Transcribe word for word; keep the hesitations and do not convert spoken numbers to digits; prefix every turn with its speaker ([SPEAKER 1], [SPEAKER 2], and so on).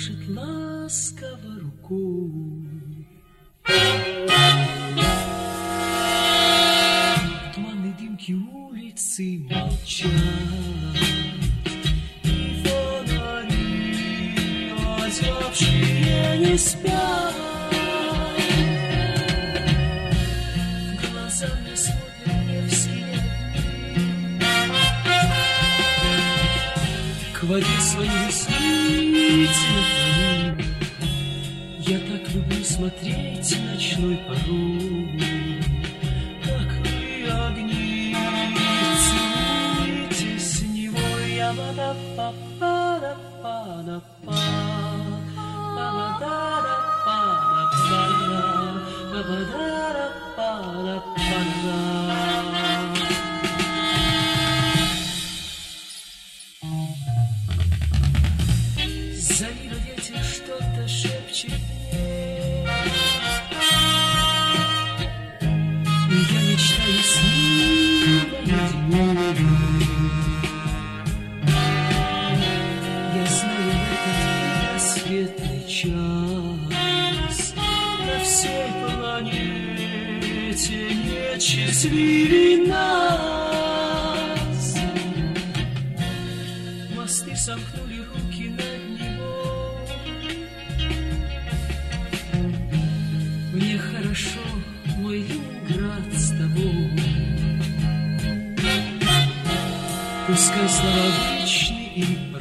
[SPEAKER 1] машет ласково рукой. В туманной дымке улицы молчат, и фонари озябшие не спят. В глаза мне смотрят невские огни, к воде свои ресницы наклоню. Я так люблю смотреть ночной порой, как вы огни целуете с него. Я вода па па да па да па па да да па да па да да па да па да. Залива ветер что-то шепчет мне, и я мечтаю с ним наедине. Я знаю в этот рассветный час на всей планете нет счастливее нас. Мосты сомкнули руки над него. Мне хорошо, мой Ленинград, с тобой. Пускай слова вечны или